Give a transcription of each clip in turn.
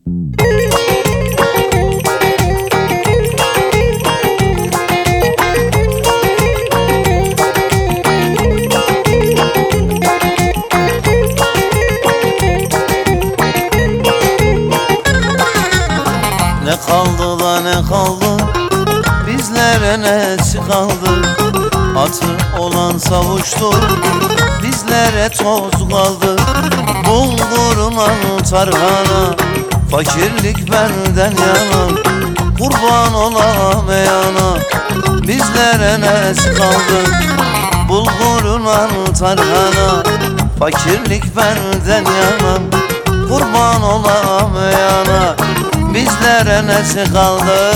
Ne kaldı da ne kaldı, bizlere nesi kaldı? Atı olan savuştu, bizlere toz kaldı. Bulguruna tarhana, fakirlik benden yana. Kurban olameyana, bizlere nesi kaldı? Bulguruna tarhana, fakirlik benden yana. Kurban olamayana, bizlere nesi kaldı?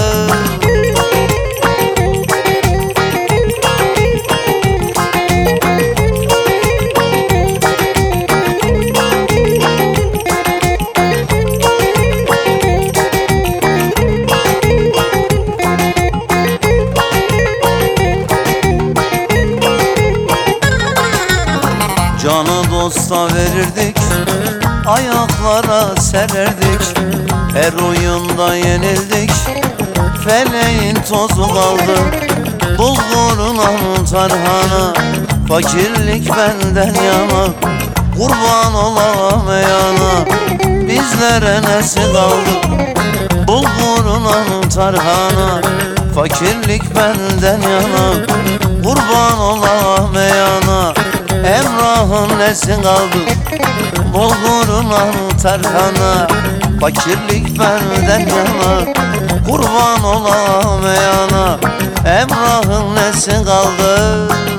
Canı dosta verirdik, ayaklara sererdik. Her oyunda yenildik, feleğin tozu kaldı. Bulguruna tarhana, fakirlik benden yana. Kurban olamayana, bizlere nesi kaldı? Bulguruna tarhana, fakirlik benden yana. Kurban olamayana, Emrah'ın nesi kaldı? Bulguruna tarhana, fakirlik benden yana. Kurban olamayana, Emrah'ın nesi kaldı?